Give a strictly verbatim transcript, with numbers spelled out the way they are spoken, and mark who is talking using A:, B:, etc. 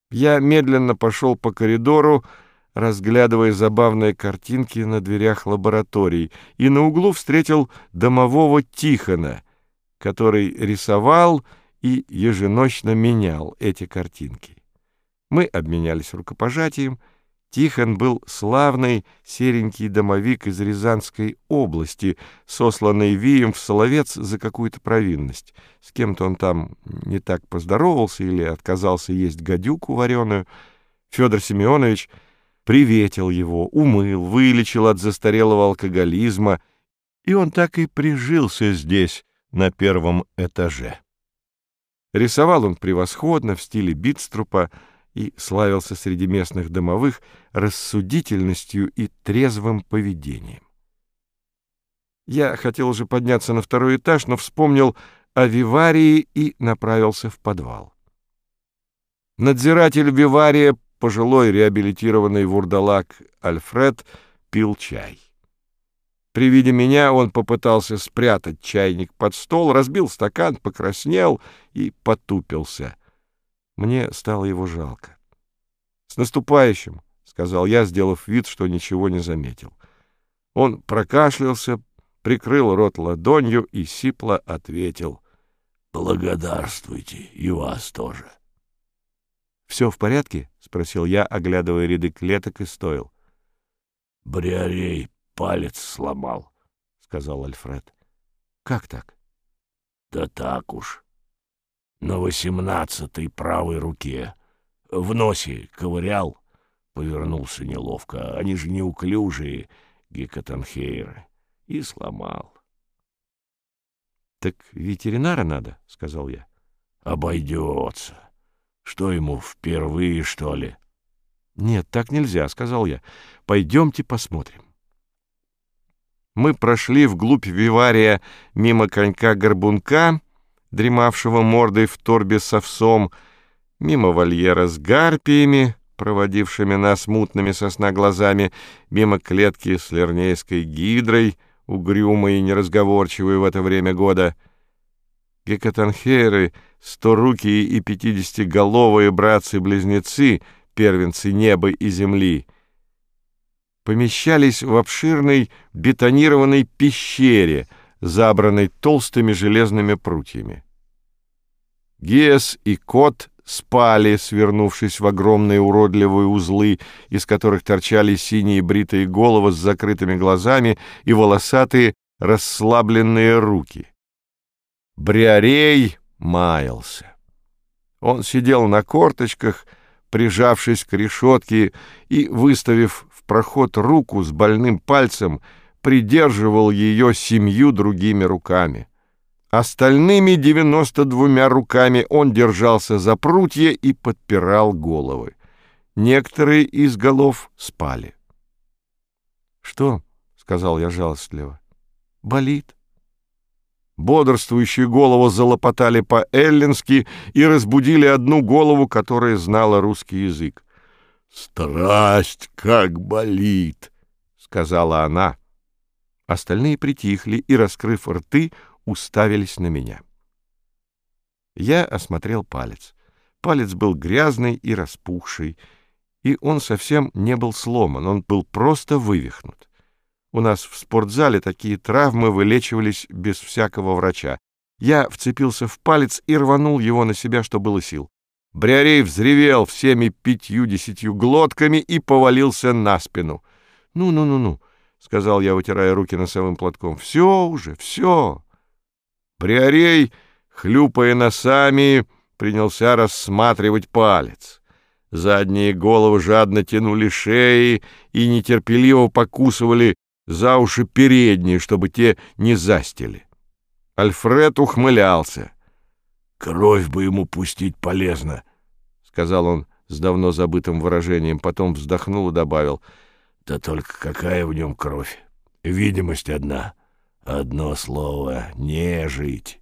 A: Я медленно пошел по коридору, разглядывая забавные картинки на дверях лабораторий, и на углу встретил домового Тихона, который рисовал и еженочно менял эти картинки. Мы обменялись рукопожатием. Тихон был славный серенький домовик из Рязанской области, сосланный Вием в Соловец за какую-то провинность. С кем-то он там не так поздоровался или отказался есть гадюку вареную. Федор Семенович приветил его, умыл, вылечил от застарелого алкоголизма, и он так и прижился здесь, на первом этаже. Рисовал он превосходно, в стиле Битструпа, и славился среди местных домовых рассудительностью и трезвым поведением. Я хотел уже подняться на второй этаж, но вспомнил о виварии и направился в подвал. Надзиратель вивария, пожилой реабилитированный вурдалак Альфред, пил чай. При виде меня он попытался спрятать чайник под стол, разбил стакан, покраснел и потупился. Мне стало его жалко. «С наступающим!» — сказал я, сделав вид, что ничего не заметил. Он прокашлялся, прикрыл рот ладонью и сипло ответил: «Благодарствуйте, и вас тоже». «Все в порядке?» — спросил я, оглядывая ряды клеток и стоил. «Бриарей палец сломал», — сказал Альфред. «Как так?» «Да так уж. На восемнадцатой правой руке. В носе ковырял, повернулся неловко. Они же неуклюжие, гекатанхейры. И сломал». «Так ветеринара надо», — сказал я. «Обойдется. Что ему, впервые, что ли?» «Нет, так нельзя», — сказал я. «Пойдемте посмотрим». Мы прошли вглубь вивария мимо конька-горбунка, дремавшего мордой в торбе с овсом, мимо вольера с гарпиями, проводившими нас мутными сосна глазами, мимо клетки с лернейской гидрой, угрюмой и неразговорчивой в это время года. Гекатанхейры, сторукие и пятидесятиголовые братцы-близнецы, первенцы неба и земли, помещались в обширной бетонированной пещере, забранной толстыми железными прутьями. Гиас и кот спали, свернувшись в огромные уродливые узлы, из которых торчали синие бритые головы с закрытыми глазами и волосатые расслабленные руки. Бриарей маялся. Он сидел на корточках, прижавшись к решетке, и, выставив в проход руку с больным пальцем, придерживал ее семью другими руками. Остальными девяносто двумя руками он держался за прутья и подпирал головы. Некоторые из голов спали. «Что?» — сказал я жалостливо. «Болит». Бодрствующие головы залопотали по-эллински и разбудили одну голову, которая знала русский язык. «Страсть как болит!» — сказала она. Остальные притихли и, раскрыв рты, уставились на меня. Я осмотрел палец. Палец был грязный и распухший, и он совсем не был сломан, он был просто вывихнут. У нас в спортзале такие травмы вылечивались без всякого врача. Я вцепился в палец и рванул его на себя, что было сил. Бриарей взревел всеми пятью-десятью глотками и повалился на спину. «Ну-ну-ну-ну», — сказал я, вытирая руки носовым платком, — «все уже, все». Бриарей, хлюпая носами, принялся рассматривать палец. Задние головы жадно тянули шеи и нетерпеливо покусывали за уши передние, чтобы те не застили. Альфред ухмылялся. «Кровь бы ему пустить полезно», — сказал он с давно забытым выражением, потом вздохнул и добавил: «Да только какая в нем кровь? Видимость одна. Одно слово — не жить».